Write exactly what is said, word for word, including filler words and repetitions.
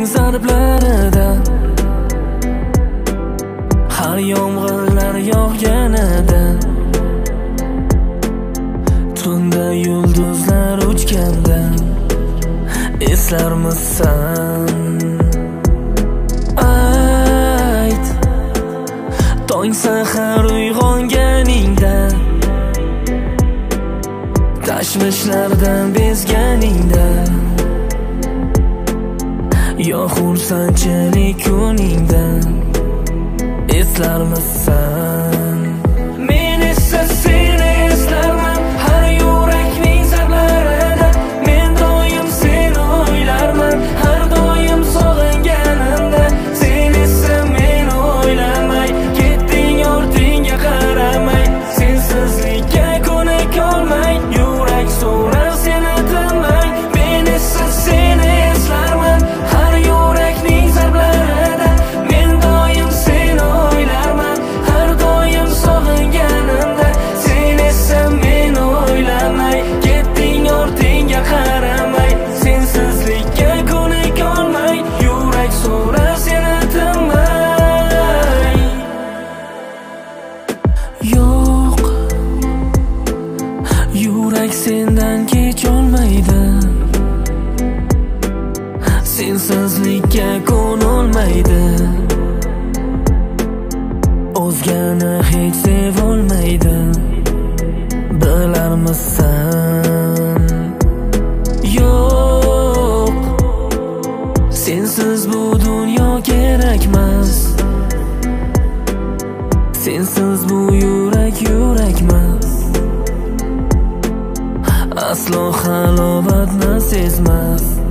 zarblarida, har yomg'irlar yog'ganida, tunda yulduzlar uchganda eslarmisan? Ayt, tong sahar uyg'onganingda, tashvishlardan bezganingda, yo xursandchilik kuningdan eslarmisan? Men esa seni eslarman har yurakning zarblarida, men doim seni o'ylarman har doim sog'inganimda. Sen esa meni o'ylamay ketding, ortingga qaramay, sensizlikka ko'nikolmay, yurak so'rar seni tinmay. Men esa seni eslarman har yurakning zarblarida, men doim seni o'ylarman har doim sog'inganimda. Sen esa meni o'ylamay ketding, ortingga qaramay, sensizlikka ko'nikolmay, yurak so'rar seni tinmay. Yo'q, yurak sendan kecholmaydi, sensizlikka ko'nolmaydi, o'zgani hech sevolmaydi, bilarmisan? Yo'q, sensiz bu dunyo kerakmas, sensiz bu yurak yurakmas, aslo halovatni sezmas.